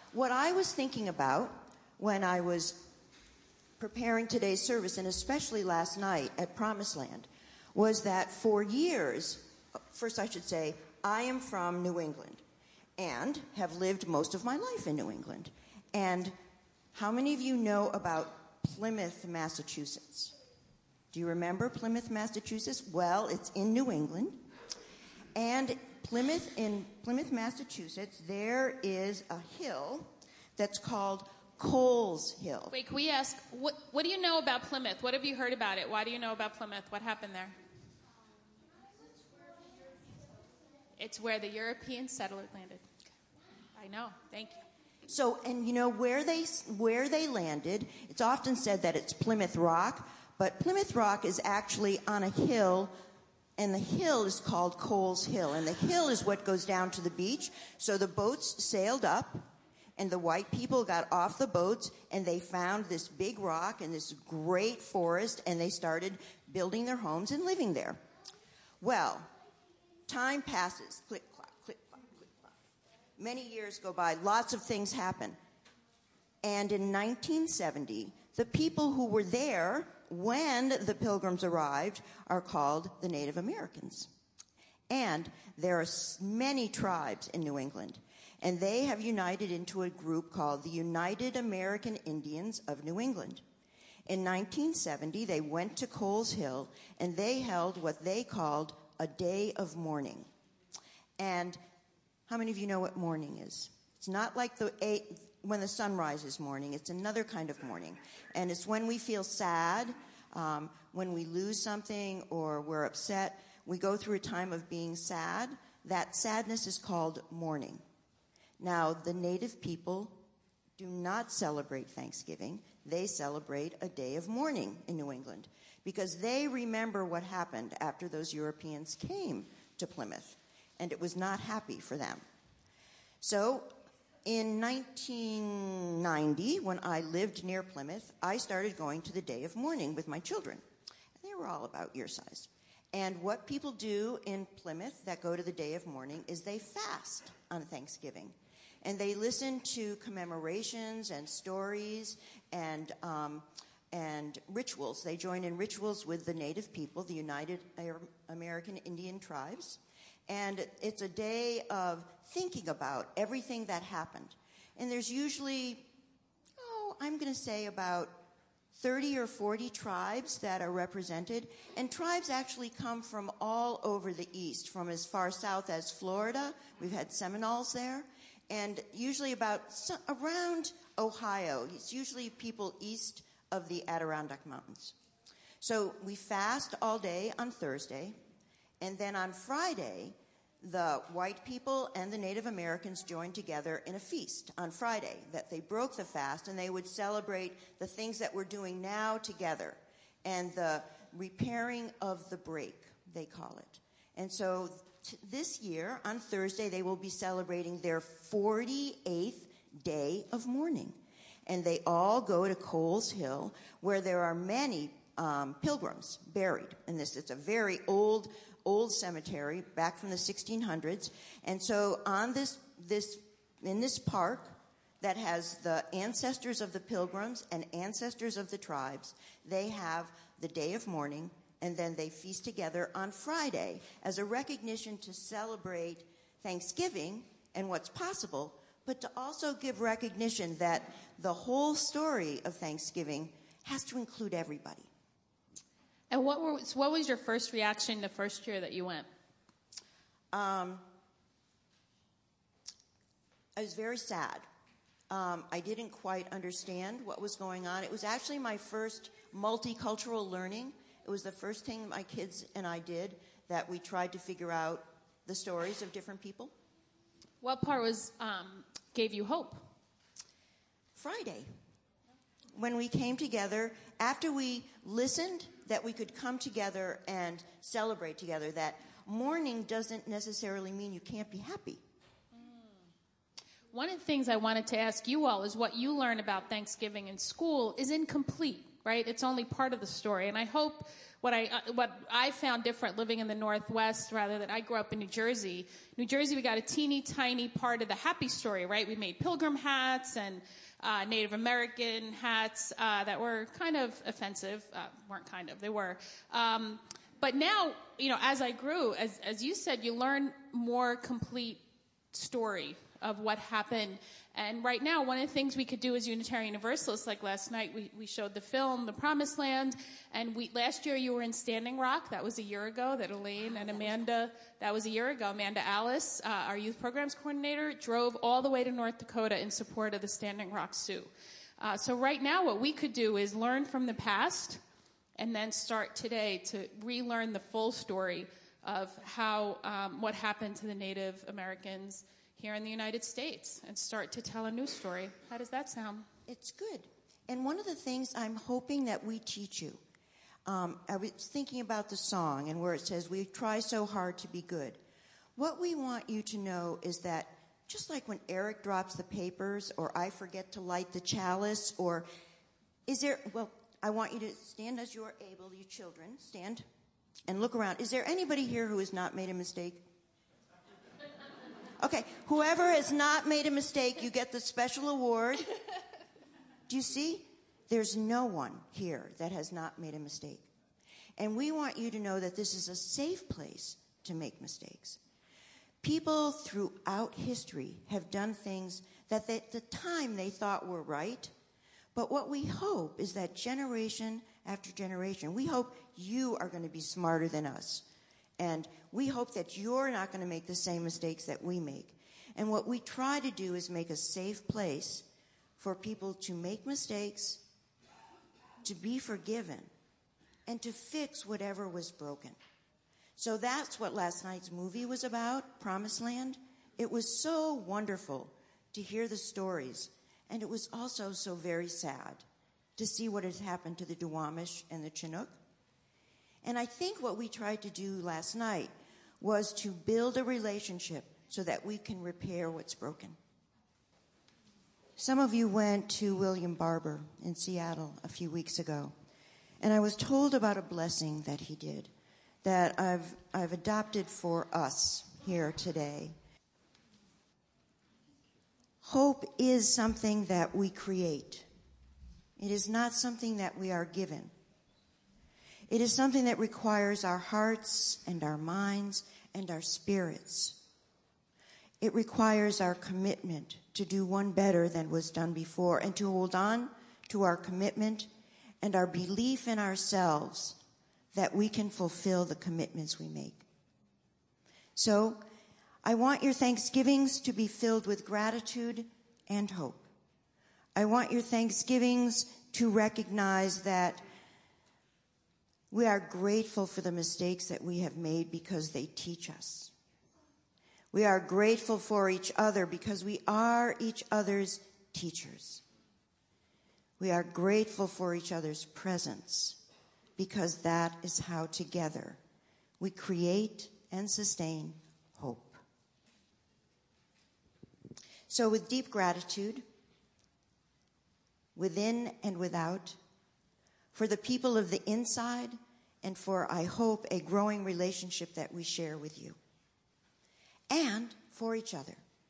what I was thinking about when I was preparing today's service, and especially last night at Promised Land, was that for years, first I should say, I am from New England and have lived most of my life in New England. And how many of you know about Plymouth, Massachusetts? Do you remember Plymouth, Massachusetts? Well, it's in New England. And in Plymouth, Massachusetts, there is a hill that's called Coles Hill. Wait, can we ask, what do you know about Plymouth? What have you heard about it? Why do you know about Plymouth? What happened there? It's where the European settlers landed. I know. Thank you. So, and you know where they landed, it's often said that it's Plymouth Rock, but Plymouth Rock is actually on a hill, and the hill is called Coles Hill, and the hill is what goes down to the beach. So the boats sailed up, and the white people got off the boats, and they found this big rock and this great forest, and they started building their homes and living there. Well, time passes. Click, clock, click, clock, click, clock. Many years go by. Lots of things happen. And in 1970, the people who were there when the Pilgrims arrived are called the Native Americans. And there are many tribes in New England. And they have united into a group called the United American Indians of New England. In 1970, they went to Coles Hill, and they held what they called a day of mourning. And how many of you know what mourning is? It's not like when the sun rises mourning. It's another kind of mourning. And it's when we feel sad, when we lose something or we're upset, we go through a time of being sad. That sadness is called mourning. Now, the Native people do not celebrate Thanksgiving. They celebrate a day of mourning in New England because they remember what happened after those Europeans came to Plymouth, and it was not happy for them. So in 1990, when I lived near Plymouth, I started going to the Day of Mourning with my children. And they were all about your size. And what people do in Plymouth that go to the Day of Mourning is they fast on Thanksgiving. And they listen to commemorations and stories and rituals. They join in rituals with the Native people, the United American Indian tribes. And it's a day of thinking about everything that happened. And there's usually, I'm going to say about 30 or 40 tribes that are represented. And tribes actually come from all over the East, from as far south as Florida. We've had Seminoles there. And usually around Ohio. It's usually people east of the Adirondack Mountains. So we fast all day on Thursday. And then on Friday, the white people and the Native Americans joined together in a feast on Friday that they broke the fast, and they would celebrate the things that we're doing now together and the repairing of the break, they call it. And so this year, on Thursday, they will be celebrating their 48th day of mourning. And they all go to Coles Hill, where there are many pilgrims buried in this. It's a very old cemetery back from the 1600s. And so on in this park that has the ancestors of the pilgrims and ancestors of the tribes, they have the Day of Mourning, and then they feast together on Friday as a recognition to celebrate Thanksgiving and what's possible, but to also give recognition that the whole story of Thanksgiving has to include everybody. And what was your first reaction the first year that you went? I was very sad. I didn't quite understand what was going on. It was actually my first multicultural learning. It was the first thing my kids and I did that we tried to figure out the stories of different people. What part gave you hope? Friday. When we came together, after we listened that we could come together and celebrate together, that mourning doesn't necessarily mean you can't be happy. One of the things I wanted to ask you all is what you learn about Thanksgiving in school is incomplete, right? It's only part of the story. And I hope what I found different living in the Northwest rather than I grew up in New Jersey. New Jersey, we got a teeny tiny part of the happy story, right? We made pilgrim hats and Native American hats that were kind of offensive. Weren't kind of, they were. But now, as I grew, as you said, you learn more complete story of what happened. And right now, one of the things we could do as Unitarian Universalists, like last night, we showed the film, The Promised Land, and last year you were in Standing Rock. That was a year ago, that Elaine and Amanda, that was a year ago. Amanda Alice, our youth programs coordinator, drove all the way to North Dakota in support of the Standing Rock Sioux. So right now, what we could do is learn from the past and then start today to relearn the full story of how what happened to the Native Americans here in the United States and start to tell a new story. How does that sound? It's good. And one of the things I'm hoping that we teach you, I was thinking about the song and where it says, we try so hard to be good. What we want you to know is that just like when Eric drops the papers or I forget to light the chalice or I want you to stand as you are able, you children, stand and look around. Is there anybody here who has not made a mistake? Okay, whoever has not made a mistake, you get the special award. Do you see? There's no one here that has not made a mistake. And we want you to know that this is a safe place to make mistakes. People throughout history have done things that at the time they thought were right. But what we hope is that generation after generation, we hope you are going to be smarter than us. And we hope that you're not going to make the same mistakes that we make. And what we try to do is make a safe place for people to make mistakes, to be forgiven, and to fix whatever was broken. So that's what last night's movie was about, Promised Land. It was so wonderful to hear the stories. And it was also so very sad to see what has happened to the Duwamish and the Chinook. And I think what we tried to do last night was to build a relationship so that we can repair what's broken. Some of you went to William Barber in Seattle a few weeks ago, and I was told about a blessing that he did that I've adopted for us here today. Hope is something that we create. It is not something that we are given. It is something that requires our hearts and our minds and our spirits. It requires our commitment to do one better than was done before and to hold on to our commitment and our belief in ourselves that we can fulfill the commitments we make. So, I want your Thanksgivings to be filled with gratitude and hope. I want your Thanksgivings to recognize that we are grateful for the mistakes that we have made because they teach us. We are grateful for each other because we are each other's teachers. We are grateful for each other's presence because that is how together we create and sustain hope. So with deep gratitude, within and without, for the people of the inside, and for, I hope, a growing relationship that we share with you, and for each other.